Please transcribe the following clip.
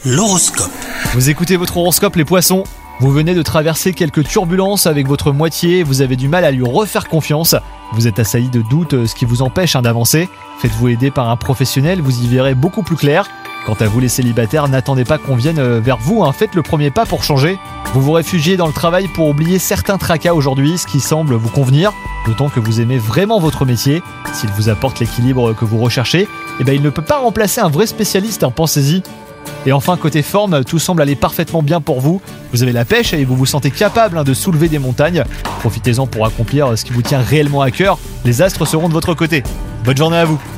L'horoscope. Vous écoutez votre horoscope les poissons. Vous venez de traverser quelques turbulences avec votre moitié, vous avez du mal à lui refaire confiance. Vous êtes assailli de doutes, ce qui vous empêche d'avancer. Faites-vous aider par un professionnel, vous y verrez beaucoup plus clair. Quant à vous les célibataires, n'attendez pas qu'on vienne vers vous, faites le premier pas pour changer. Vous vous réfugiez dans le travail pour oublier certains tracas aujourd'hui, ce qui semble vous convenir, d'autant que vous aimez vraiment votre métier. S'il vous apporte l'équilibre que vous recherchez, il ne peut pas remplacer un vrai spécialiste, pensez-y. Et enfin, côté forme, tout semble aller parfaitement bien pour vous. Vous avez la pêche et vous vous sentez capable de soulever des montagnes. Profitez-en pour accomplir ce qui vous tient réellement à cœur. Les astres seront de votre côté. Bonne journée à vous.